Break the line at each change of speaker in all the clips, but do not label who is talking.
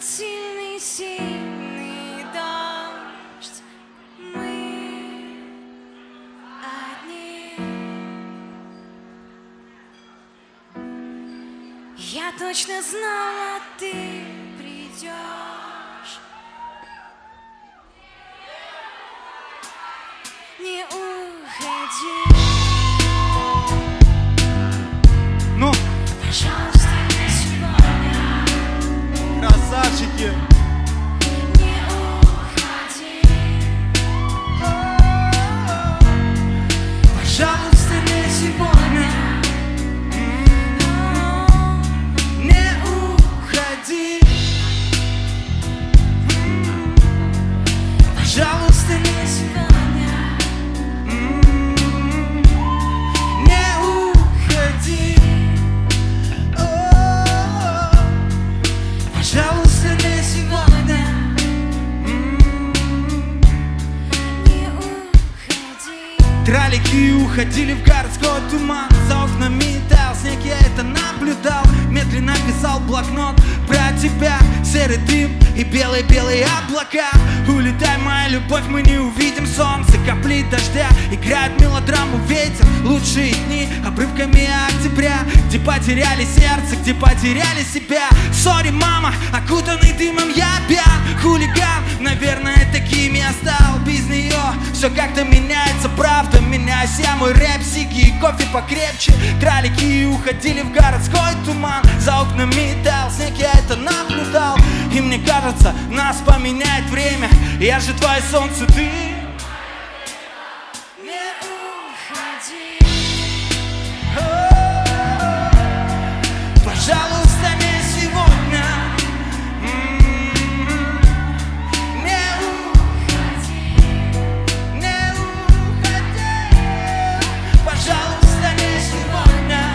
сильный, сильный дождь. Мы одни. Я точно знала, ты придешь. Не уходи.
Ну,
пожалуйста, не сегодня.
Красавчики.
Не уходи.
Пожалуйста, не сегодня. Не уходи. Пожалуйста, не сегодня. Пожалуйста, не сегодня.
Не уходи.
Тралики уходили в городской туман. За окнами таял снег, я это наблюдал. Медленно писал блокнот про тебя. Серый дым и белые-белые облака. Улетай, моя любовь, мы не увидим солнце. Капли дождя играют мелодраму ветер. Лучшие дни обрывками октября. Где потеряли сердце, где потеряли себя. Сори, мама, окутанный дымом я пьян. Хулиган, наверное, таким я стал. Без нее все как-то меняется, правда. Меняюсь я, мой рэп, сиги и кофе покрепче. Тралики уходили в городской туман. За окнами таял снег, я это наблюдал. И мне кажется, нас поменяет время. Я же твое солнце, ты.
Не уходи.
Пожалуйста, не сегодня. Не уходи. Не уходи. Пожалуйста, не сегодня.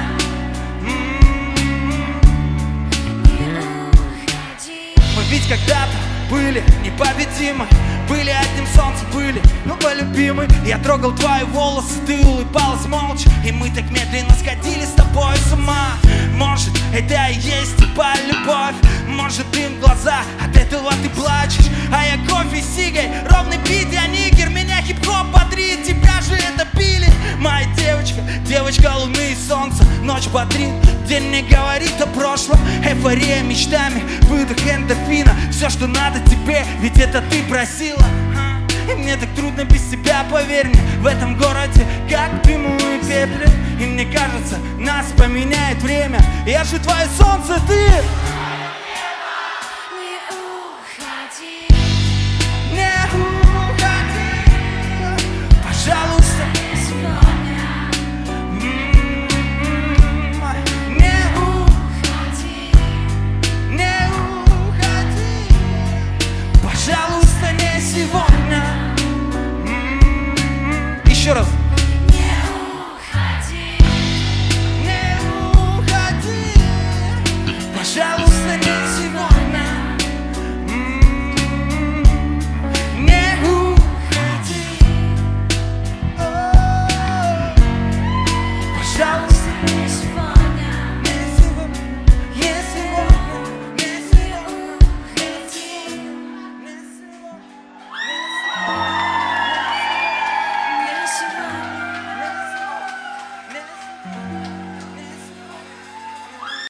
Не уходи.
Мы ведь когда-то были непобедимы. Были одним солнцем, были, но полюбимы. Я трогал твои волосы, ты улыбалась молча. И мы так медленно сходили с тобой с ума. Может, это и есть типа любовь. Может, дым глаза, от этого ты плачешь. А я кофе с сигой, ровный бит, я нигер. Меня хип-хоп бодрит, тебя же это пили. Моя девочка, девочка луны и солнца. Ночь бодрит, день не говорит о прошлом. Эйфория мечтами, выдох эндорфина. Все, что надо тебе, ведь это ты просила. И мне так трудно без тебя, поверь мне. В этом городе, как дыму и пепле. И мне кажется, нас поменяет время. Я же твое солнце, ты.